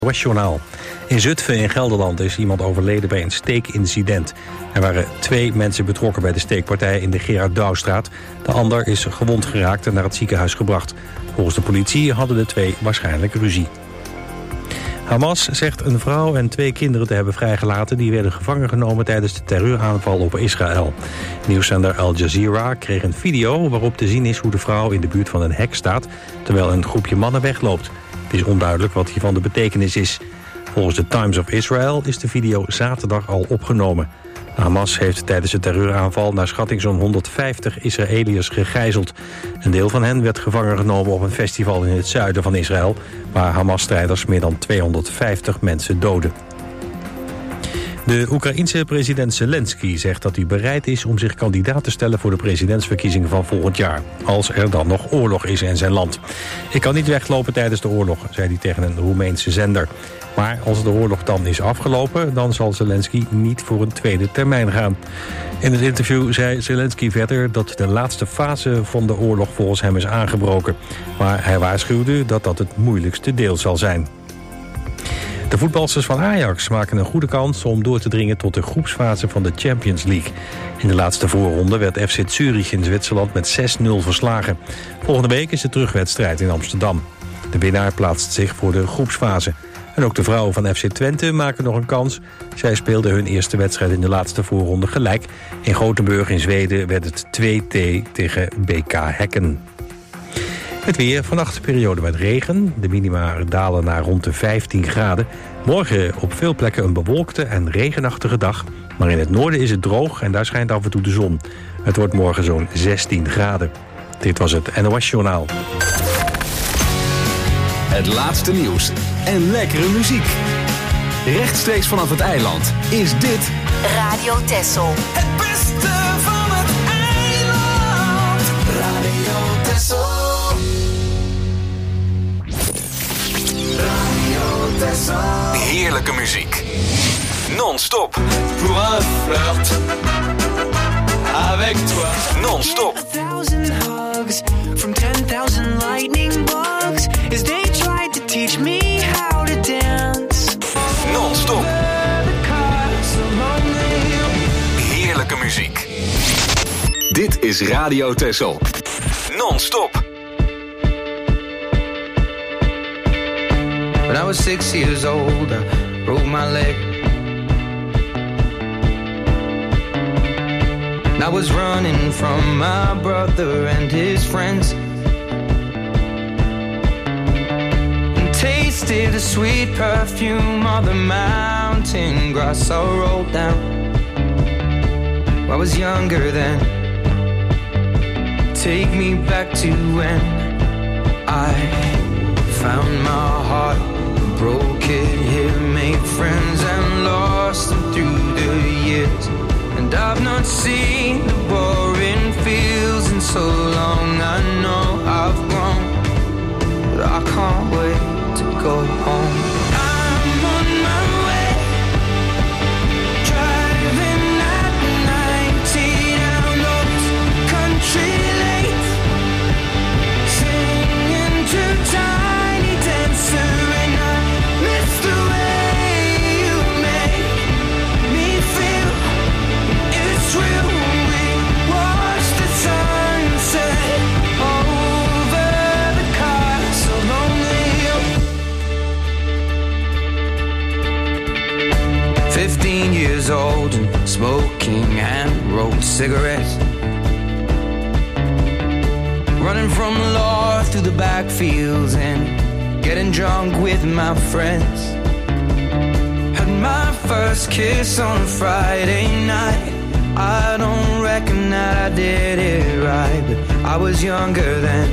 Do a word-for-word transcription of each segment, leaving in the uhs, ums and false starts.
Westjournaal. In Zutphen in Gelderland is iemand overleden bij een steekincident. Er waren twee mensen betrokken bij de steekpartij in de Gerard Douwstraat. De ander is gewond geraakt en naar het ziekenhuis gebracht. Volgens de politie hadden de twee waarschijnlijk ruzie. Hamas zegt een vrouw en twee kinderen te hebben vrijgelaten die werden gevangen genomen tijdens de terreuraanval op Israël. Nieuwszender Al Jazeera kreeg een video waarop te zien is hoe de vrouw in de buurt van een hek staat terwijl een groepje mannen wegloopt. Het is onduidelijk wat hiervan de betekenis is. Volgens de Times of Israel is de video zaterdag al opgenomen. Hamas heeft tijdens de terreuraanval naar schatting zo'n honderdvijftig Israëliërs gegijzeld. Een deel van hen werd gevangen genomen op een festival in het zuiden van Israël, waar Hamas-strijders meer dan tweehonderdvijftig mensen doden. De Oekraïense president Zelensky zegt dat hij bereid is om zich kandidaat te stellen voor de presidentsverkiezingen van volgend jaar, als er dan nog oorlog is in zijn land. Ik kan niet weglopen tijdens de oorlog, zei hij tegen een Roemeense zender. Maar als de oorlog dan is afgelopen, dan zal Zelensky niet voor een tweede termijn gaan. In het interview zei Zelensky verder dat de laatste fase van de oorlog volgens hem is aangebroken. Maar hij waarschuwde dat dat het moeilijkste deel zal zijn. De voetbalsters van Ajax maken een goede kans om door te dringen tot de groepsfase van de Champions League. In de laatste voorronde werd F C Zurich in Zwitserland met zes nul verslagen. Volgende week is de terugwedstrijd in Amsterdam. De winnaar plaatst zich voor de groepsfase. En ook de vrouwen van F C Twente maken nog een kans. Zij speelden hun eerste wedstrijd in de laatste voorronde gelijk. In Gothenburg in Zweden werd het twee-twee tegen B K Häcken. Het weer, vannacht periode met regen. De minima dalen naar rond de vijftien graden. Morgen op veel plekken een bewolkte en regenachtige dag. Maar in het noorden is het droog en daar schijnt af en toe de zon. Het wordt morgen zo'n zestien graden. Dit was het N O S-journaal. Het laatste nieuws en lekkere muziek. Rechtstreeks vanaf het eiland is dit Radio Texel. Het beste van het eiland. Radio Texel. Radio Texel. heerlijke muziek. Non-stop. Pour un flirt avec toi. Non-stop. A thousand hugs from ten thousand lightning bugs as they tried to teach me how to dance. Non-stop. Heerlijke muziek. Dit is Radio Texel. Non-stop. When I was six years old, I broke my leg. And I was running from my brother and his friends. And tasted the sweet perfume of the mountain grass I rolled down. I was younger then. Take me back to when I found my heart, broke it here, made friends and lost them through the years. And I've not seen the boring fields in so long. I know I've grown, but I can't wait to go home. I'm on my way, driving at ninety down those country lanes, singing to Tiny Dancer, and I miss the way you make me feel. It's real. We watch the sunset over the castle on the hill. Fifteen years old and smoking hand-rolled cigarettes, running from law through the backfields and getting drunk with my friends. Had my first kiss on a Friday night. I don't reckon that I did it right, but I was younger then.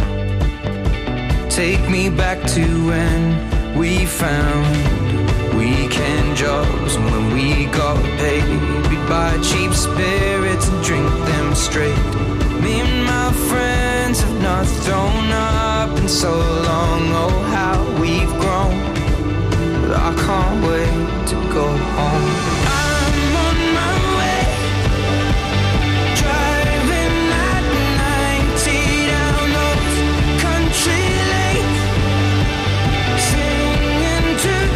Take me back to when we found weekend jobs, and when we got paid, we'd buy cheap spirits and drink them straight. Me and my friends have not thrown up in so long. Oh, how we've grown, but I can't wait to go home. I'm on my way, driving at ninety down those country lanes, singing to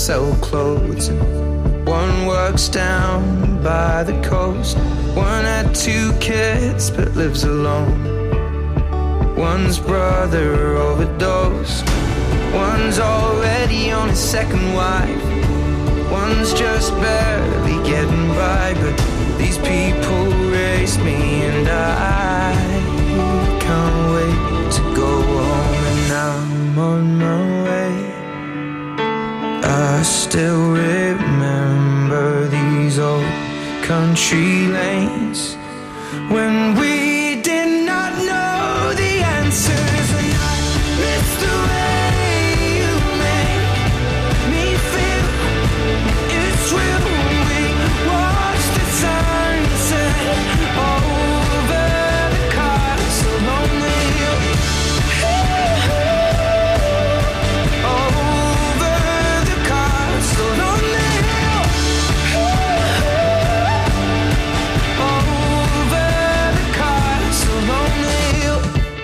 sell clothes. And one works down by the coast. One had two kids but lives alone. One's brother overdosed. One's already on his second wife. One's just barely getting by. But these people raised me and I can't wait to go home. And I'm on my way. I still remember these old country lanes when we did not know the answers. And I miss the way you make me feel. It's real when we watch the sunset over the castle on the hill. Over the castle on the hill. Over the castle on the hill.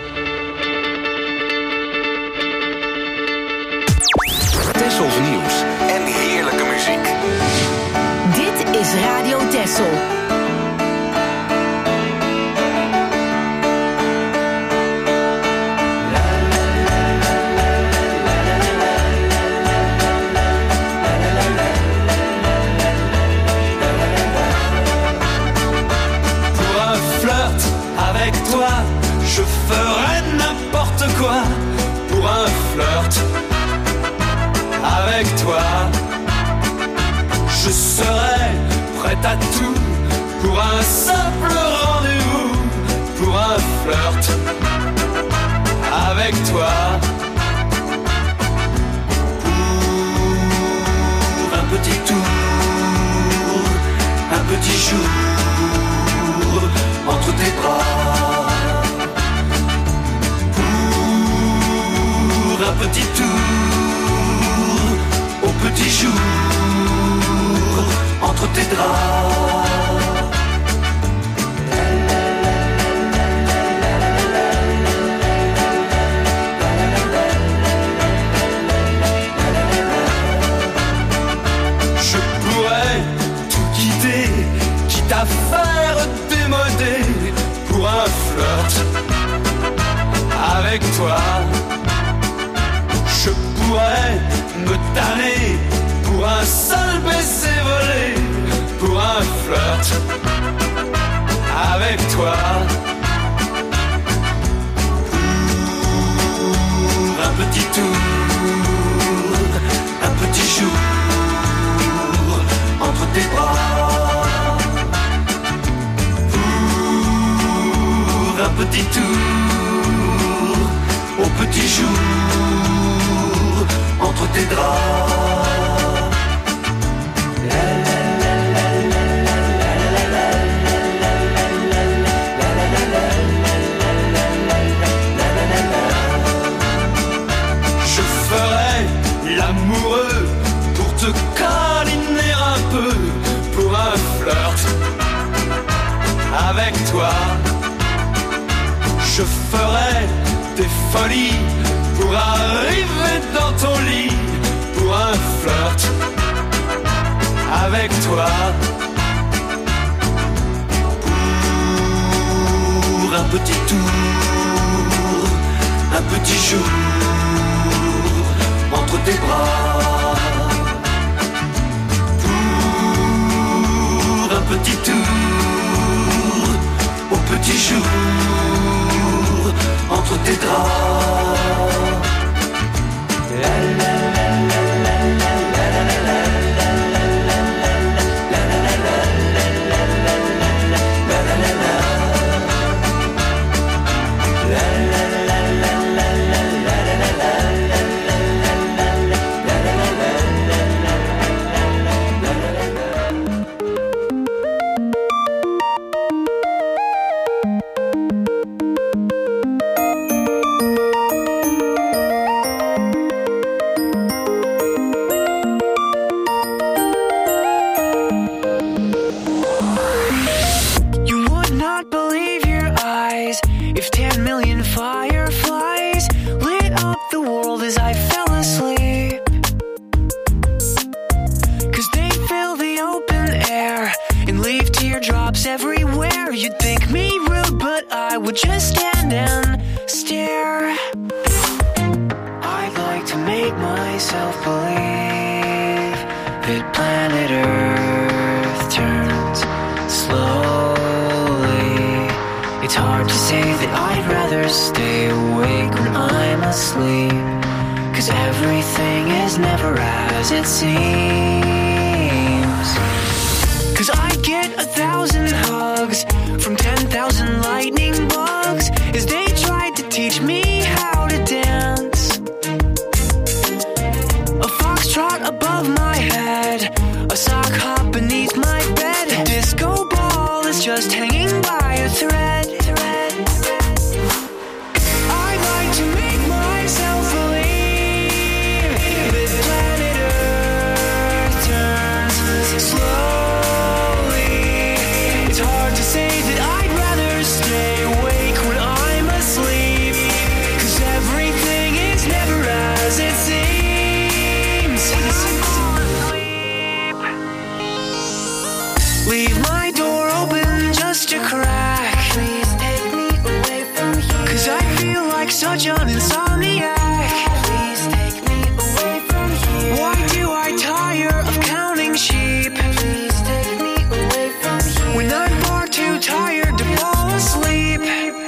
Tessels nieuws en heerlijke muziek. Dit is Radio Tessel. Pour un flirt avec toi, je ferai n'importe quoi. Pour un flirt avec toi, je serai prêt à tout. Pour un simple rendez-vous, pour un flirt avec toi. Pour un petit tour, un petit jour entre tes bras. Pour un petit tour au petit jour entre tes draps. Je pourrais tout quitter, quitte à faire démoder pour un flirt avec toi. Je pourrais me tanner pour un seul baiser volé, pour un flirt avec toi. Pour un petit tour, un petit jour entre tes bras. Pour un petit tour au petit jour entre tes draps. Je ferai l'amoureux pour te câliner un peu, pour un flirt avec toi. Je ferai des folies pour arriver dans ton lit, pour un flirt avec toi. Pour un petit tour, un petit jour entre tes bras. Pour un petit tour au petit jour entre tes draps. everywhere. You'd think me rude, but I would just stand and stare. I'd like to make myself believe that planet Earth turns slowly. It's hard to say that I'd rather stay awake when I'm asleep, 'cause everything is never as it seems. 'Cause I get a thousand hugs from ten thousand lightning bugs as they tried to teach me how to dance. A foxtrot above my head, a sock hop beneath my bed. A disco ball is just hanging by a thread. thread. I'd like to make myself believe that planet Earth turns slowly. It's hard to say that I'd rather stay awake when I'm asleep, 'cause everything is never as it seems. Leave my door open just a crack. Please take me away from here, 'cause I feel like such an insomniac. Please take me away from here. Why do I tire of counting sheep? Please take me away from here, when I'm far too tired to fall asleep.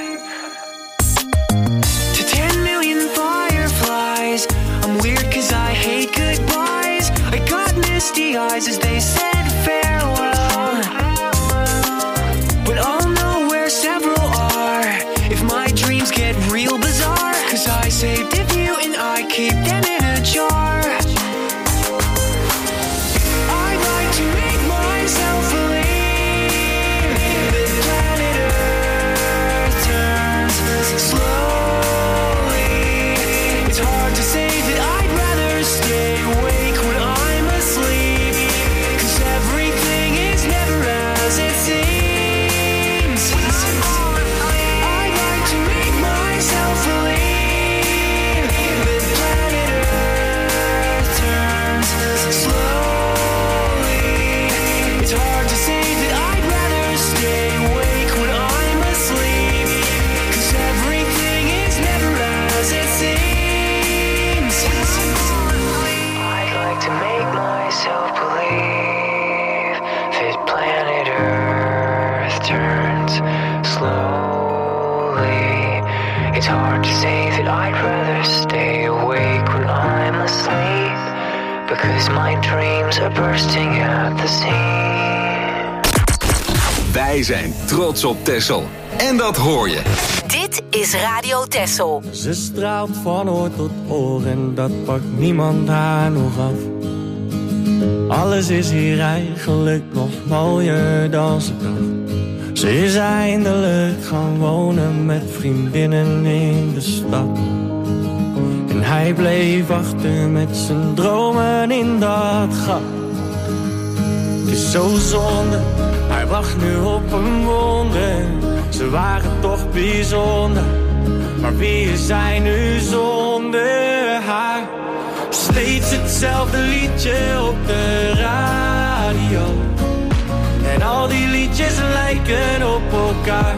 To ten million fireflies, I'm weird 'cause I hate goodbyes. I got misty eyes as they said farewell, but I'll know where several are if my dreams get real bizarre, 'cause I saved a few and I keep them in a jar. I'd like to make myself believe that planet Earth turns slowly. It's hard to say that I'd rather stay awake when I'm asleep, 'cause everything is never as it seems. I'd like to make myself believe that planet Earth turns slowly. It's hard to say that I'd rather stay awake when I'm asleep, 'cause everything is never as it seems. I'd like to make myself believe that planet Earth turns slowly. It's hard to say that I'd rather stay awake when I'm asleep, because my dreams are bursting at the seams. Wij zijn trots op Texel. En dat hoor je. Dit is Radio Texel. Ze straalt van oor tot oor en dat pakt niemand haar nog af. Alles is hier eigenlijk nog mooier dan ze dacht. Ze is eindelijk gaan wonen met vriendinnen in de stad. En hij bleef achter met zijn dromen in dat gat. Het is zo zonde, hij wacht nu op een wonder. Ze waren toch bijzonder, maar wie is hij nu zonder haar? Steeds hetzelfde liedje op de radio. En al die liedjes lijken op elkaar.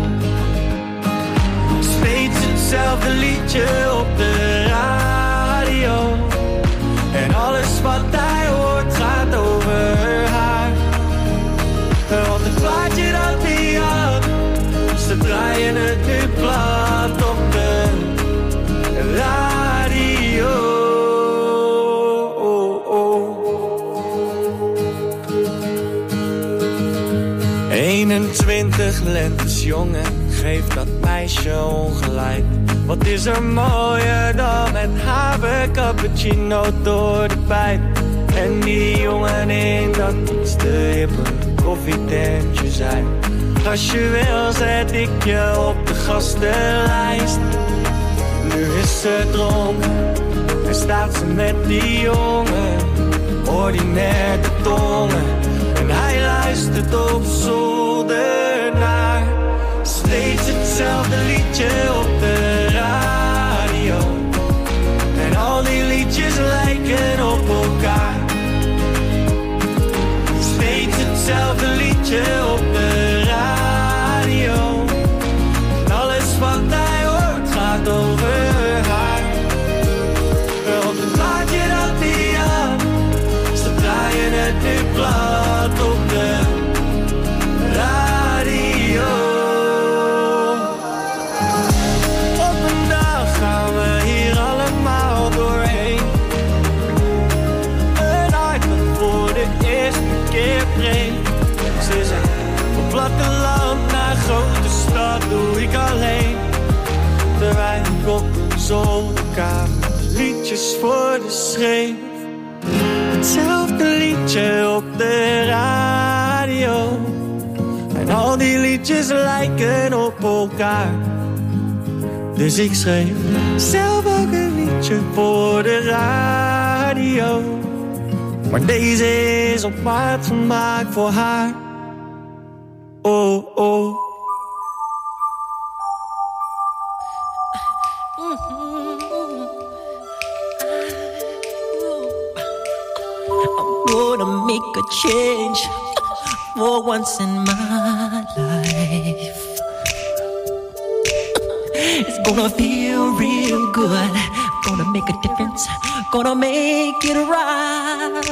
Steeds hetzelfde liedje op de radio. En alles wat hij hoort gaat over haar. Want het plaatje dat hij had, ze draaien het nu plat op de radio. eenentwintig lentes jong en geeft dat meisje ongelijk. Wat is er mooier dan met haver cappuccino door de pijp. En die jongen in dat iets te hippe koffietentje zei. Als je wil zet ik je op de gastenlijst. Nu is ze dronken en staat ze met die jongen. Ordinair de tongen. En hij luistert op zolder naar. Steeds hetzelfde liedje op de radio. En al die liedjes lijken op elkaar. Steeds hetzelfde liedje op de radio. platteland naar grote stad doe ik alleen. Terwijl ik op zolderkamer liedjes voor de schreef. Hetzelfde liedje op de radio. En al die liedjes lijken op elkaar. Dus ik schreef zelf ook een liedje voor de radio. Maar deze is op maat gemaakt voor haar. Oh, oh. I'm gonna make a change for once in my life. It's gonna feel real good. Gonna make a difference. Gonna make it right.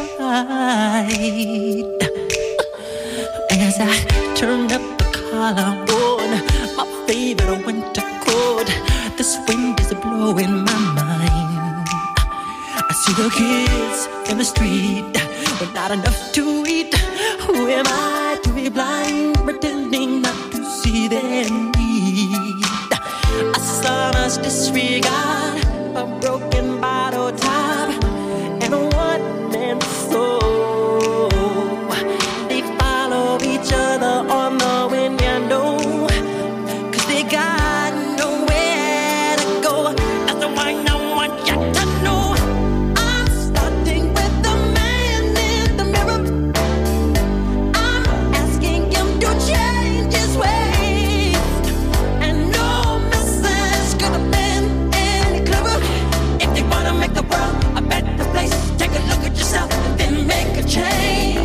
As I turn up the collar on my favorite winter coat, this wind is blowing my mind. I see the kids in the street, but not enough to eat. Who am I to be blind, pretending not to see their need? A sonorous disregard, a broken bottle top, and a one-man soul. They follow each other on the wind, you know, 'cause they got nowhere to go. That's why I want you to know I'm starting with the man in the mirror. I'm asking him to change his ways, and no message could have been any clearer. If you wanna make the world a better place, take a look at yourself and then make a change.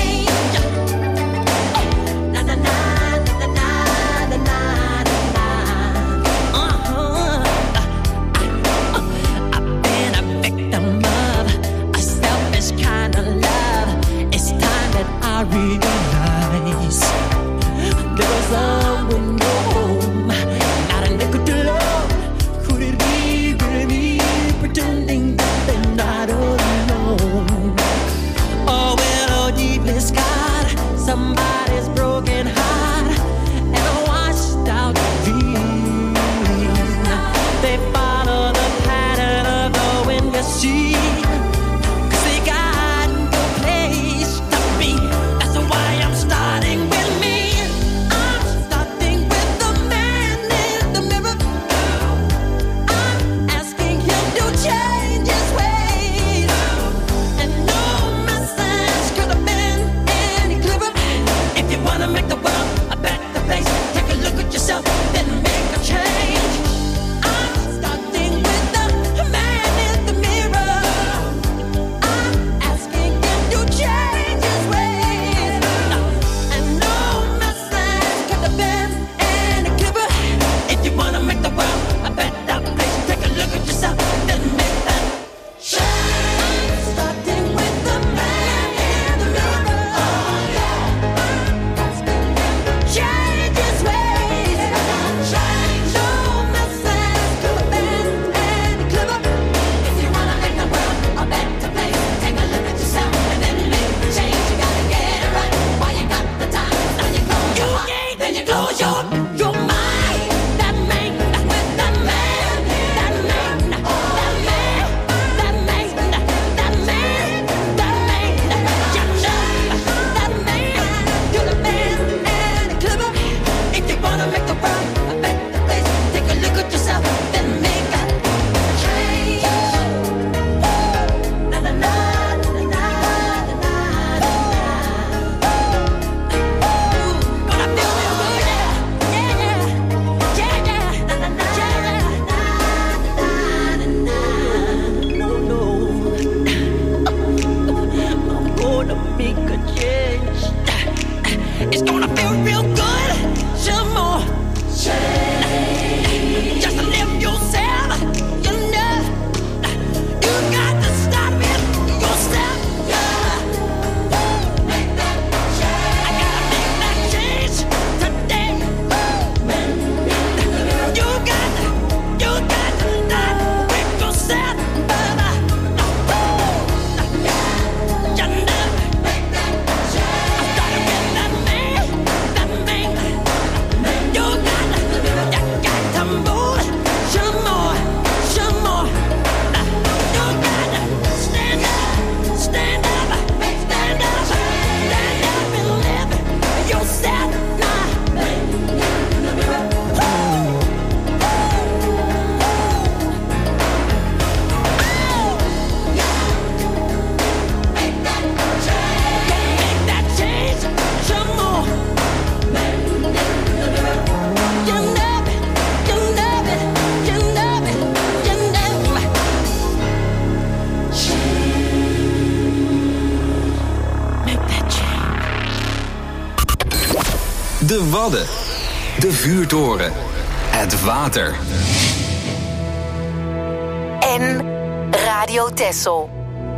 Na na na na na na na na. Uh-huh. I've been a victim of a selfish kind of love. It's time that I realize there was someone no home, not a nickel to love. Could it be really me pretending that they're not alone? Oh, well, oh, deeply scarred, somebody's broken heart and a washed out dream. They follow the pattern of the wind, you see, 'cause they got no place to be. That's why I'm starting with me. I'm starting with the man in the mirror. I'm asking him to change his ways, and no message could have been any clearer. If you wanna make the world a better place, take a look at yourself, then make a change. I'm starting with the man in the mirror. I'm asking him to change his ways, and no message could have been any clearer. If you wanna make the world a better place, take a look at yourself, then make that change. I'm starting with the man in the mirror. Oh yeah. Asking him to change his ways. Change. No message could have been any clearer. If you wanna make the world a better place, take a look at yourself and then make the change. You gotta get it right while you got the time. Now you close your heart, then you close your your mind. That man, that's with that man, that man, that man, that man, that man, that man, yeah, that man. You're the man and the clever. If you wanna make the world a better place, take a look at yourself, then make a change. Na na na na na na na. Gonna feel real good, yeah, yeah, De Wadden. De vuurtoren. Het water. En Radio Texel.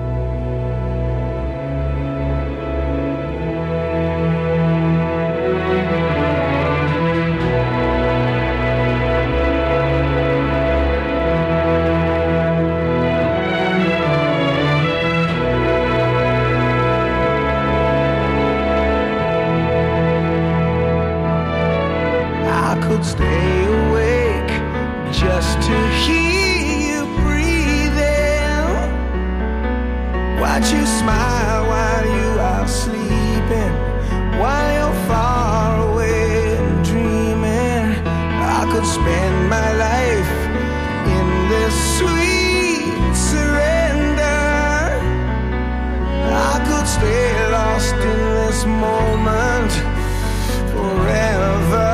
Stay awake just to hear you breathing. Watch you smile while you are sleeping, while you're far away and dreaming. I could spend my life in this sweet surrender. I could stay lost in this moment forever.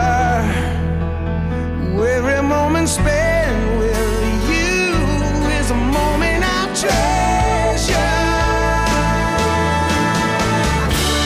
Every moment spent with you is a moment I treasure.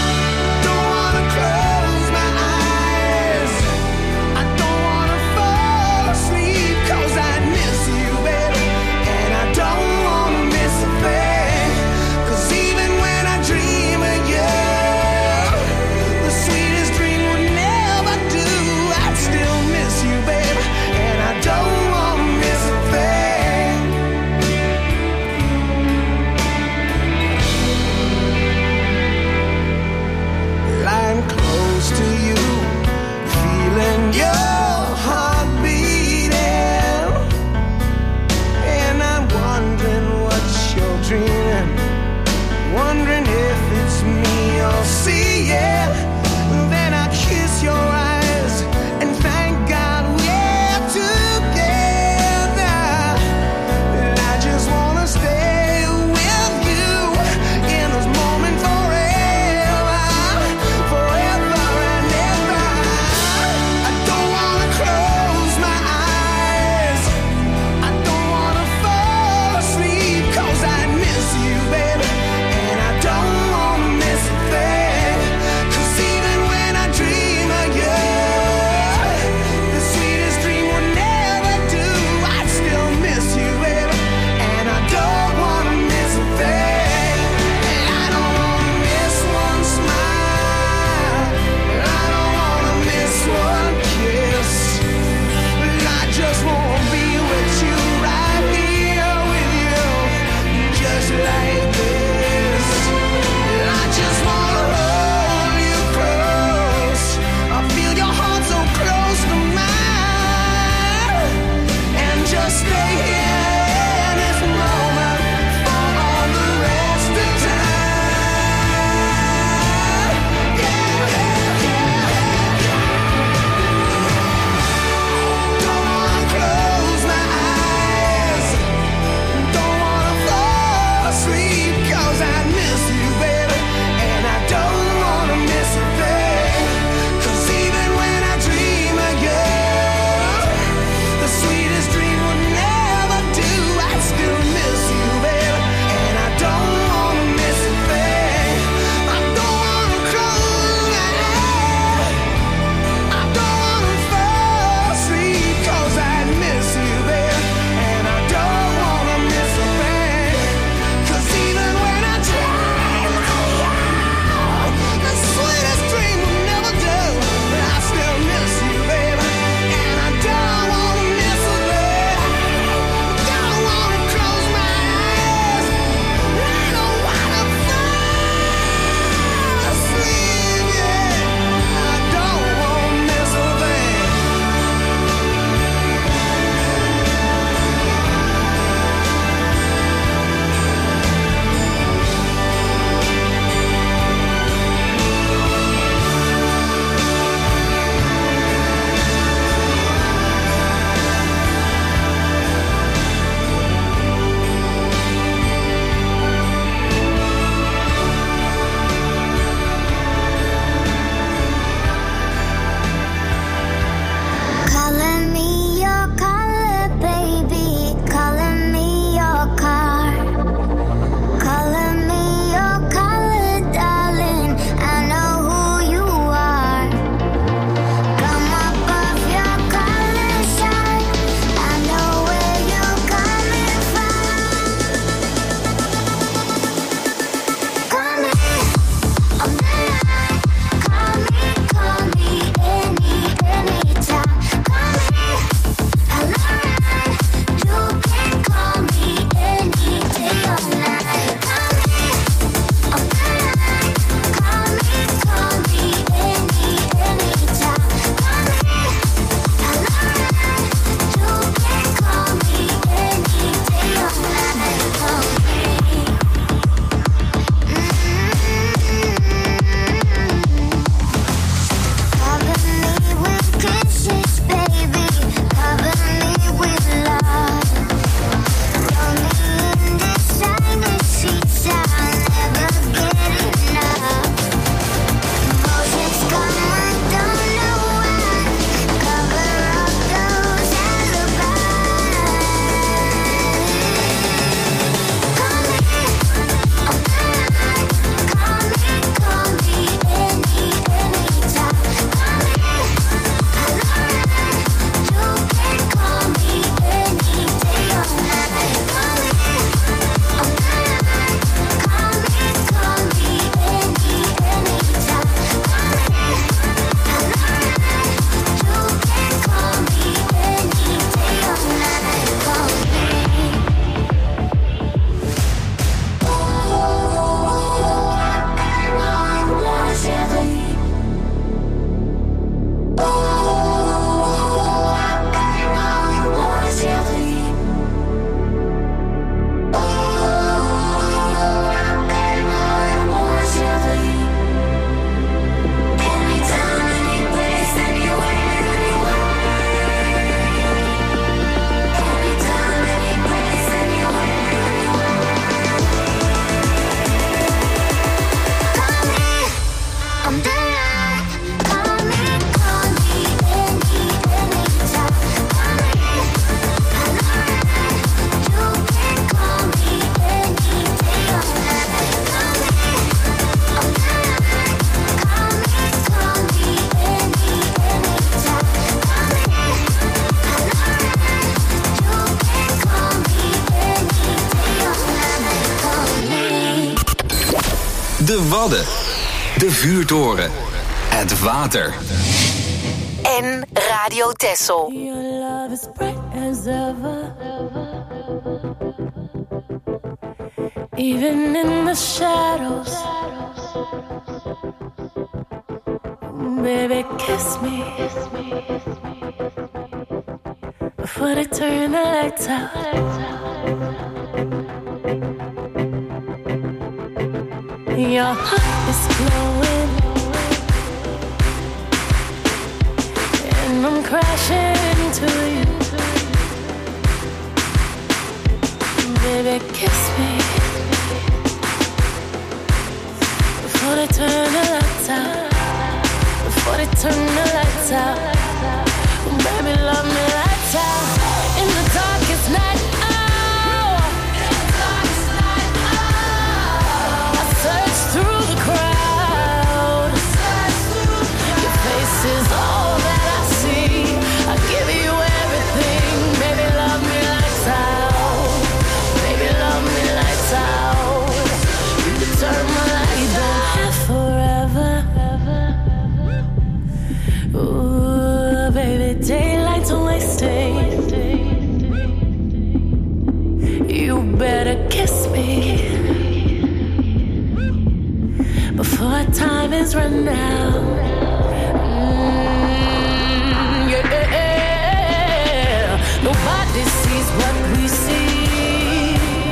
De Wadden. De Vuurtoren. Het water. En Radio Texel. Your love is bright as ever. Even in the shadows. Baby, kiss me before they turn the lights out. Your heart is glowing, and I'm crashing into you. Baby, kiss me before they turn the lights out. Before they turn the lights out. Baby, love me lights out. In the darkest night. Oh, in the darkest night. Oh, I search through the crowd. Your face is all that I see. I give you everything. Baby, love me lights out. Baby, love me lights out. You can turn my lights out. You don't have forever. Ooh, baby, daylight's wasted. You better kiss me before time is run out. Mm, yeah, nobody sees what we see.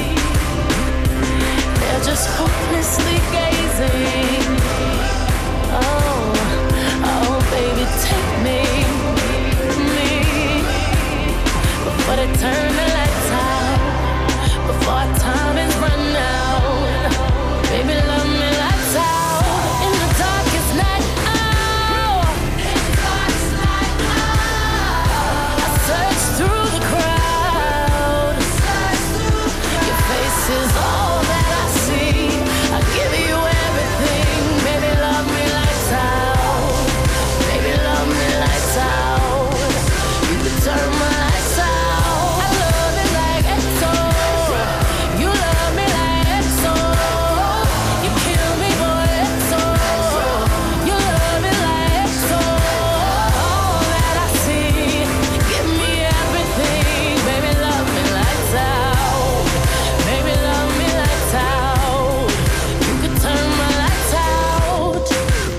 They're just hopelessly gazing. Oh. Oh, baby, take me, me, before they turn the lights out, before our time is run out. Baby, love me lights out. In the darkest night. Oh, in the darkest night. Oh, I search through the crowd. Your face is all that I see. I give you everything. Baby, love me lights out. Love me lights out. You can turn my lights out. I love it like X O. You love me like X O. You kill me, boy, X O. You love me like X O. All that I see. Give me everything. Baby, love me lights out. Baby, love me lights out. You can turn my lights out.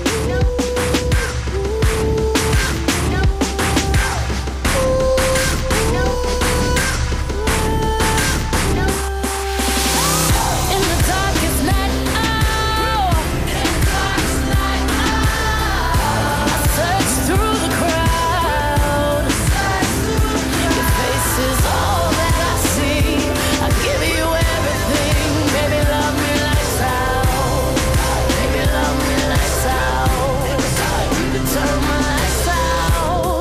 In the darkest night, oh, in the darkest night, oh, I search through the crowd. Your face is all that I see. I give you everything. Baby, love me lights out. Baby, love me lights out. You can turn my lights out.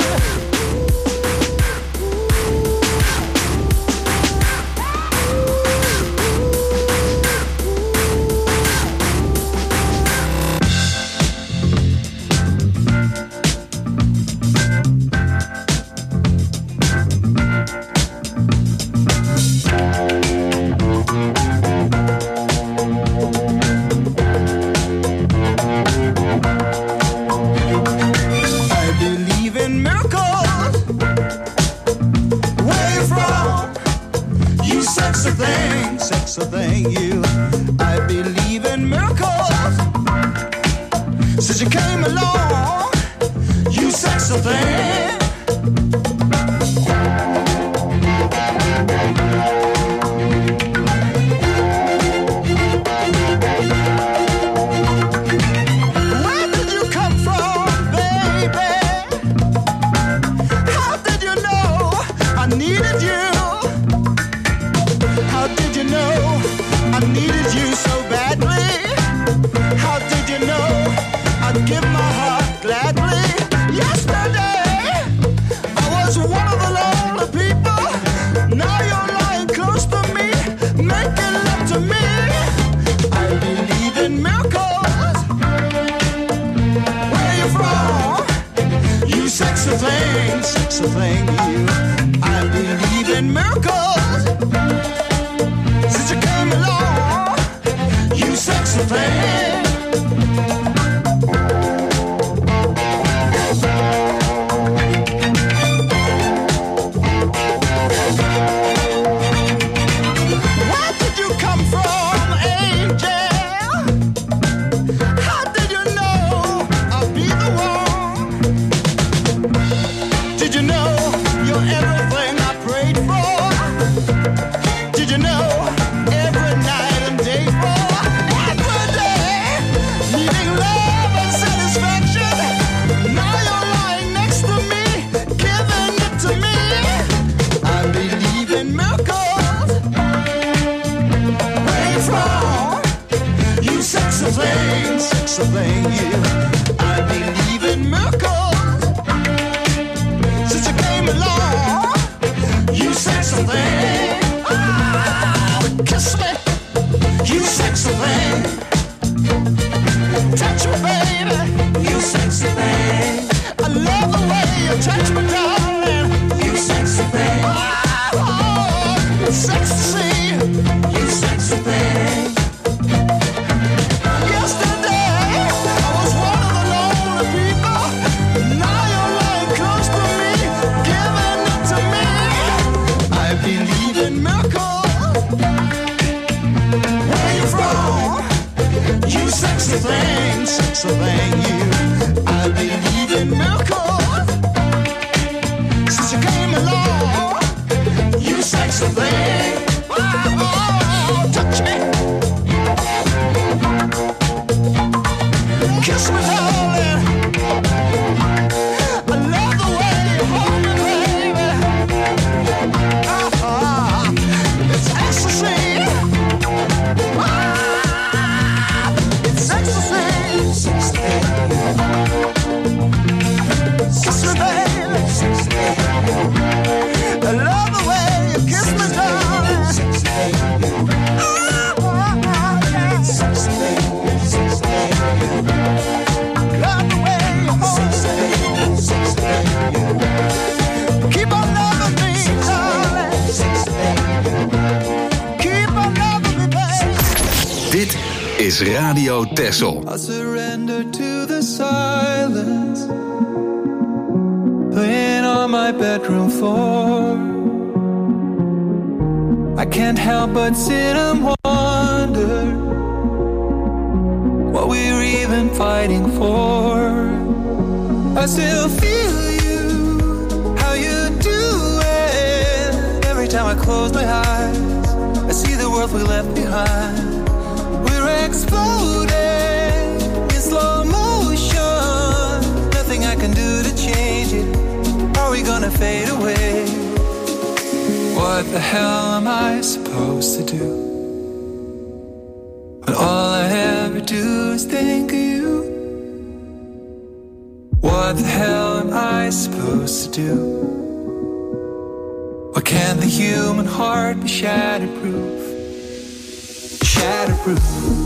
I believe in miracles. Where you from? You sexy thing, sexy thing, you. I believe in miracles. Since you came along, you sexy thing. Where did you come from, baby? How did you know I needed you? How did you know I needed you so badly? How did you know I'd give my heart gladly? Yesterday, I was one of the lonely people. Now you're lying close to me, making love to me. I believe in miracles. Where you from? You sexy thing, sexy thing, you. I believe in miracles. Since you came along, you sexy thing. Did you know you're everything I prayed for? Did you know every night and day for every day, needing love and satisfaction? Now you're lying next to me, giving it to me. I believe in miracles. Where you from? You sexy thing, sexy thing, yeah. I believe in miracles. Since you came along, you sexy thing. Ah, kiss me, you sexy thing. Touch me, baby, you sexy thing. I love the way you touch me, darling, you sexy thing. Oh, it's sexy, you sexy thing. Yesterday, I was one of the lonely people. Now you're lying close to me, giving it to me. I believe in miracles. Where you from? You sexy thing, sexy thing, you. I believe in miracles. Since you came along, you sexy thing. Oh, touch me. Kiss me, darling. I love the way you hold me, baby. Ah, it's ecstasy. Ah, it's ecstasy. Kiss me, baby. I love the way you kiss me, darling. Ah, love the way you hold me. Keep on loving me, darling. Keep on loving me, baby. Dit is Radio Texel. I surrender to the silence, laying on my bedroom floor. I can't help but sit and wonder what we're even fighting for. I still feel you, how you do it. Every time I close my eyes, I see the world we left behind. We're exploding in slow motion. Nothing I can do to change it. Are we gonna fade away? What the hell am I supposed to do when all I ever do is think of you? What the hell am I supposed to do? Why can't the human heart be shatterproof? Shatterproof.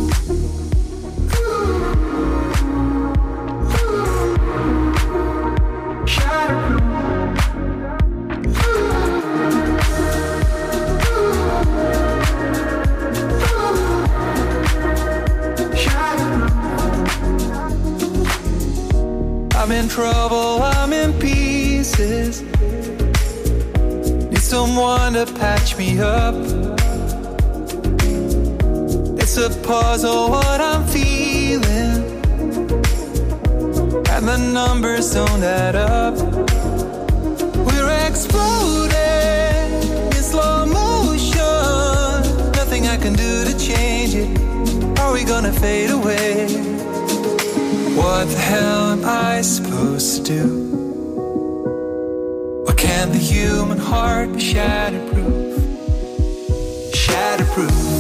I'm in trouble, I'm in pieces. Need someone to patch me up. It's a puzzle what I'm feeling, and the numbers don't add up. We're exploding in slow motion. Nothing I can do to change it. Are we gonna fade away? What the hell am I supposed to do? Why can't the human heart be shatterproof? Shatterproof.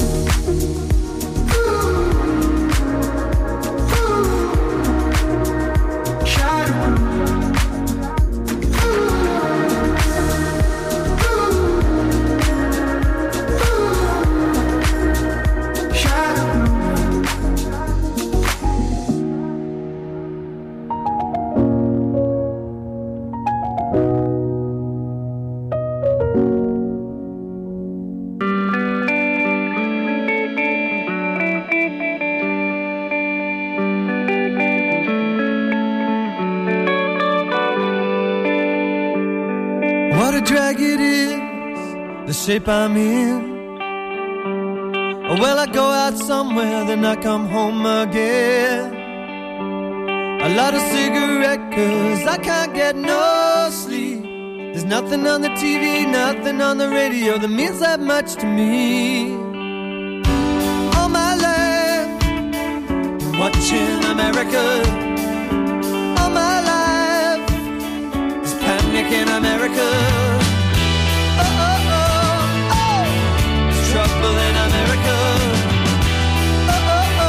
What a drag it is, the shape I'm in. Oh, well, I go out somewhere, then I come home again. I light a cigarette cause I can't get no sleep. There's nothing on the T V, nothing on the radio that means that much to me. All my life, watching America. All my life, there's panic in America. Oh, oh, oh, oh, there's trouble in America. Oh, oh,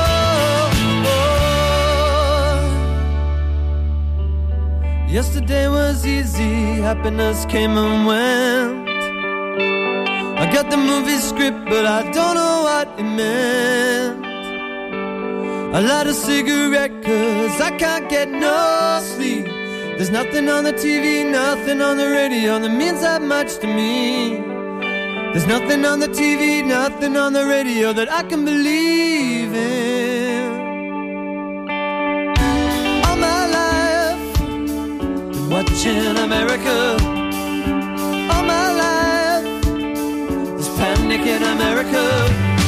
oh, oh. Yesterday was easy, happiness came and went. I got the movie script, but I don't know what it meant. I light a cigarette cause I can't get no sleep. There's nothing on the T V, nothing on the radio that means that much to me. There's nothing on the T V, nothing on the radio that I can believe in. All my life, been watching America. All my life, there's panic in America.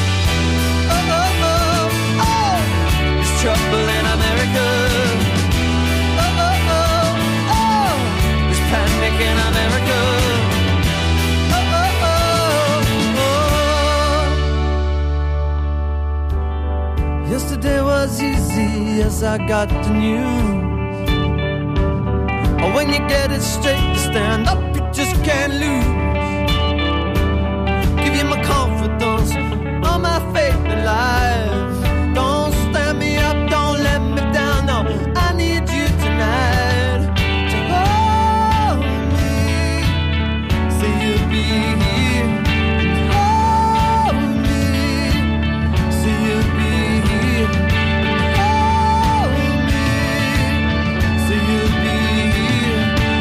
Trouble in America. Oh, oh, oh, oh. There's panic in America. Oh, oh, oh, oh. Yesterday was easy as I got the news. Oh, when you get it straight to stand up, you just can't lose. Give you my confidence, all my faith in life. Don't stand me up, don't let me down, no. I need you tonight to hold me. Say you'll be here and hold me. Say you'll be here and hold me. Say you'll be here.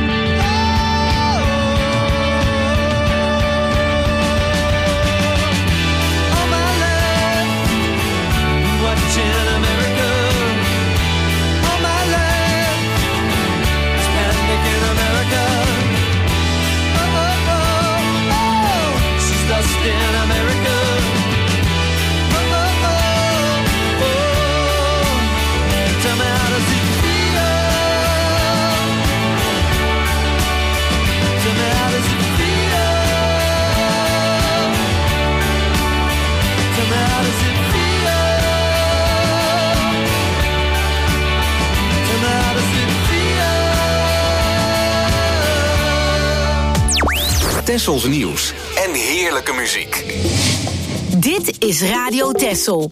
Oh, all my life, watching America. All my life, it's panic in America. Oh, oh, oh, oh, she's lost in America. Oh, oh, oh, oh, tell me how does it feel? Tell me how does it feel? Tell me how does it feel? Tessels nieuws en heerlijke muziek. Dit is Radio Tessel.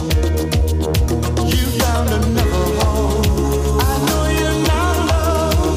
You found another home. I know you're not alone.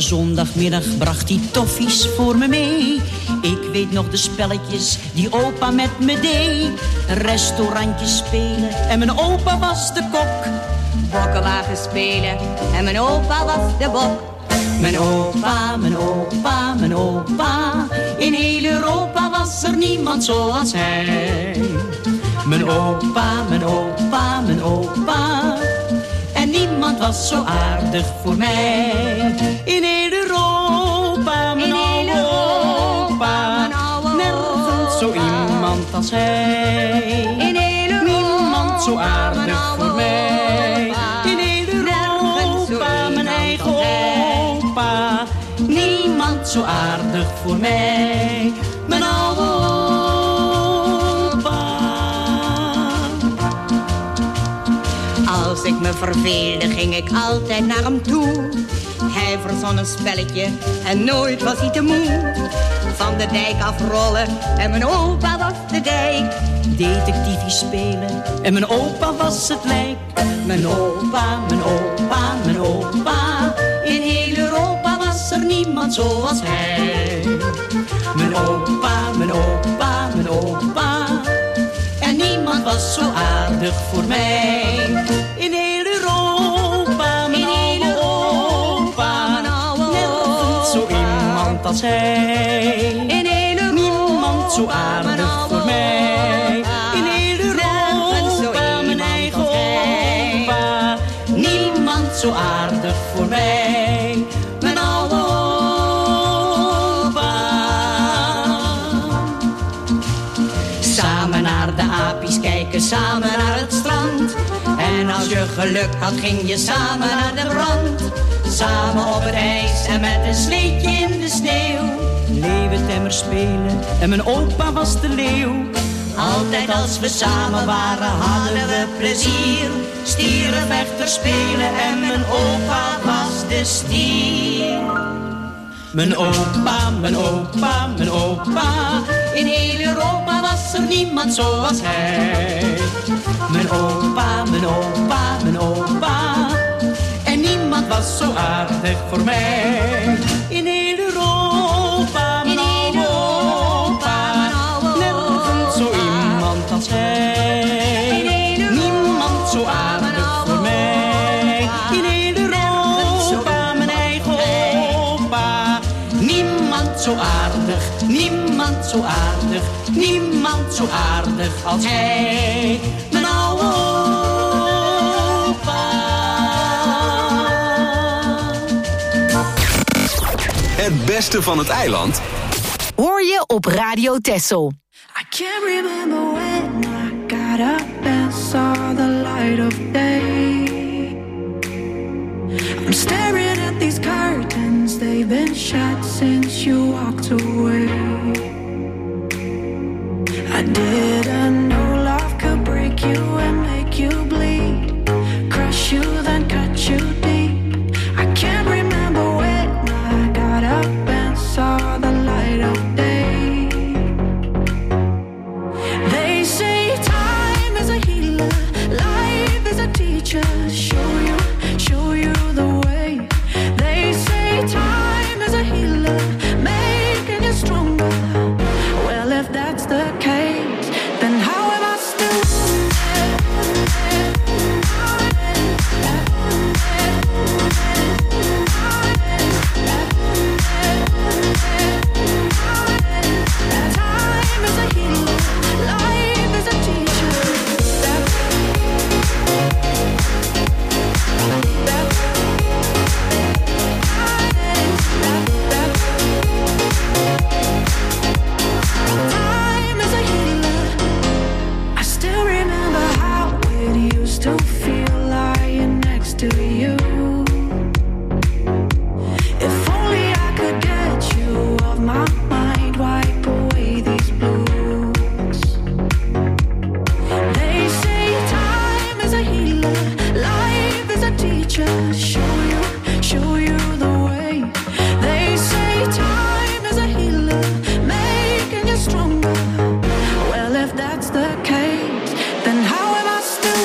zondagmiddag bracht hij toffies voor me mee. Ik weet nog de spelletjes die opa met me deed. Restaurantjes spelen en mijn opa was de kok. Bokkenwagen spelen en mijn opa was de bok. Mijn opa, mijn opa, mijn opa. In heel Europa was er niemand zoals hij. Mijn opa, mijn opa, mijn opa. En niemand was zo aardig voor mij. In heel Europa, mijn oude opa. Nergens zo iemand als hij. In heel Europa, niemand zo aardig voor mij. In heel Europa, mijn eigen opa. Niemand zo aardig voor mij. Mijn oude opa. Als ik me verveelde, ging ik altijd naar hem toe. Hij verzon een spelletje en nooit was hij te moe. Van de dijk afrollen en mijn opa was de dijk. Detectiefie spelen en mijn opa was het lijk. Mijn opa, mijn opa, mijn opa. In heel Europa was er niemand zoals hij. Mijn opa, mijn opa, mijn opa. En niemand was zo aardig voor mij. In heel Europa, mijn oude opa. Nergens zo iemand als hij. In heel Europa, niemand zo aardig voor mij. In heel Europa, mijn eigen opa. Niemand zo aardig voor mij. Mijn oude opa. Samen naar de apies kijken, samen naar het strand. En als je geluk had, ging je samen naar de brand. Samen op het ijs en met een sleetje in de sneeuw. Leeuwentemmer spelen en mijn opa was de leeuw. Altijd als we samen waren hadden we plezier. Stierenvechter spelen en mijn opa was de stier. Mijn opa, mijn opa, mijn opa. In heel Europa was er niemand zoals hij. Mijn opa, mijn opa, mijn opa. En niemand was zo aardig voor mij. In heel Europa, mijn oude opa. Nergens zo iemand als hij. Niemand zo aardig voor mij. In heel Europa, mijn eigen opa. Niemand zo aardig, niemand zo aardig. Niemand zo aardig als hij. Mijn oude opa. Het beste van het eiland hoor je op Radio Texel. I can't remember when I got up and saw the light of day. I'm staring at these curtains, they've been shut since you walked away. I didn't know love could break you and make you bleed, crush you then cut you deep. I can't remember when I got up and saw the light of day. They say time is a healer, life is a teacher. Show you, show you the way. They say time is a healer, making you stronger. Well, if that's the case, then how am I still? Time is a healer, life is a teacher. Time is a healer. I still remember how it used to feel lying next to you. If only I could get you off my mind, wipe away these blues. They say time is a healer, life is a teacher. Show you, show you the way. They say time is a healer, making you stronger. Well, if that's the case, then how am I still?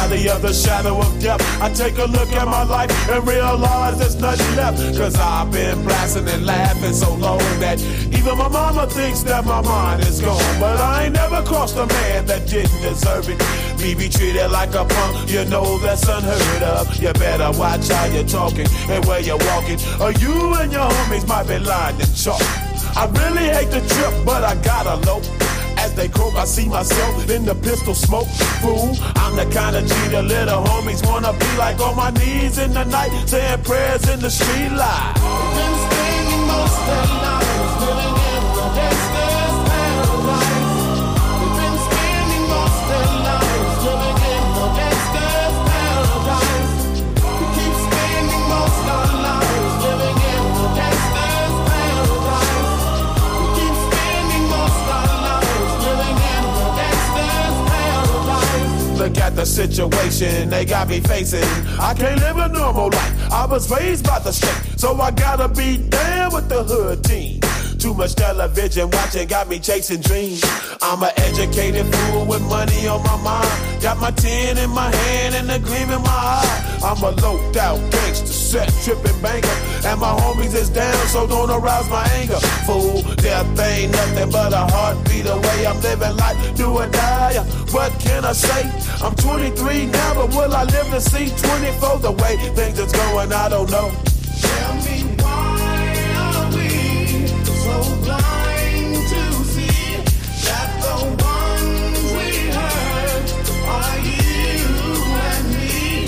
valley of the shadow of death, I take a look at my life and realize there's nothing left. Cause I've been blasting and laughing so long that even my mama thinks that my mind is gone. But I ain't never crossed a man that didn't deserve it. Me be treated like a punk, you know that's unheard of. You better watch how you're talking and where you're walking, or you and your homies might be lined in chalk. I really hate the trip, but I gotta low. As they croak, I see myself in the pistol smoke. Fool, I'm the kind of G the little homies wanna be like, on my knees in the night, saying prayers in the street light. Been spending most of the night living in the gangster's paradise. We've been spending most of the night living in the gangster's paradise. We keep spending most of our lives living in the gangster's paradise. We keep spending most of our lives living in the gangster's paradise. Look at the situation they got me facing. I can't live a normal life. I was raised by the state, so I gotta be down with the hood team. Too much television watching got me chasing dreams. I'm an educated fool with money on my mind. Got my tin in my hand and a gleam in my eye. I'm a loped out gangster, set tripping banker, and my homies is down, so don't arouse my anger. Fool, death ain't nothing but a heartbeat away. I'm living life, do or die. What can I say? I'm twenty-three now, but will I live to see twenty-four? The way things is going, I don't know. Tell me why are we so blind to see that the ones we hurt are you and me?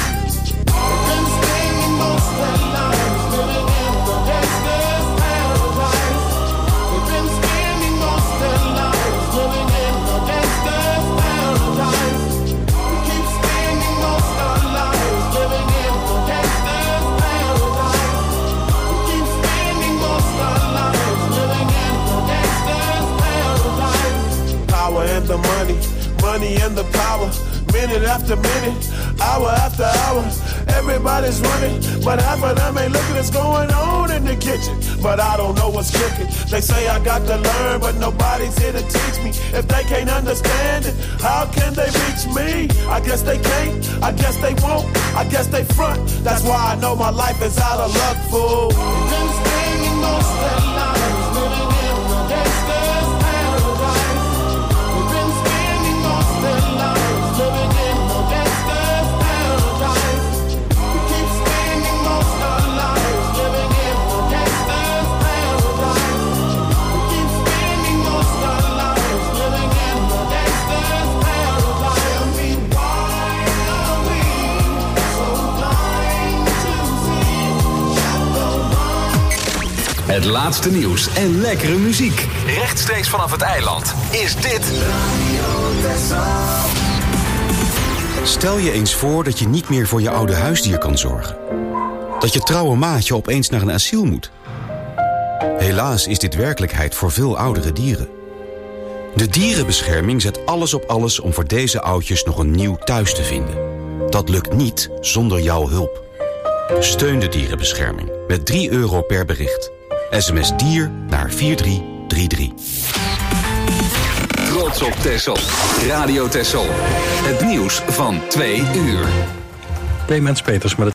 We've been spending most of our lives living in the gangster's paradise. We've been spending most of our lives living in the gangster's paradise. We keep spending most of our lives living in the gangster's paradise. We keep spending most of our lives living in the gangster's paradise. Power and the money, money and the power. Minute after minute, hour after hour, everybody's running, but half of them ain't looking what's going on in the kitchen. But I don't know what's cooking. They say I got to learn, but nobody's here to teach me. If they can't understand it, how can they reach me? I guess they can't, I guess they won't, I guess they front. That's why I know my life is out of luck, fool. We've been spending most of our lives living in the gangster's paradise. We've been spending most of our lives living in the gangster's paradise. We keep spending most of our lives living in the gangster's paradise. We keep spending most of our lives living in the gangster's paradise. Tell me why are we so blind to see that the one. Het laatste nieuws en lekkere muziek. Rechtstreeks vanaf het eiland is dit Stel je eens voor dat je niet meer voor je oude huisdier kan zorgen. Dat je trouwe maatje opeens naar een asiel moet. Helaas is dit werkelijkheid voor veel oudere dieren. De dierenbescherming zet alles op alles om voor deze oudjes nog een nieuw thuis te vinden. Dat lukt niet zonder jouw hulp. Steun de dierenbescherming met drie euro per bericht. S M S dier naar vier drie drie drie. Trots op Texel. Radio Texel. Het nieuws van twee uur. Clemens Peters met het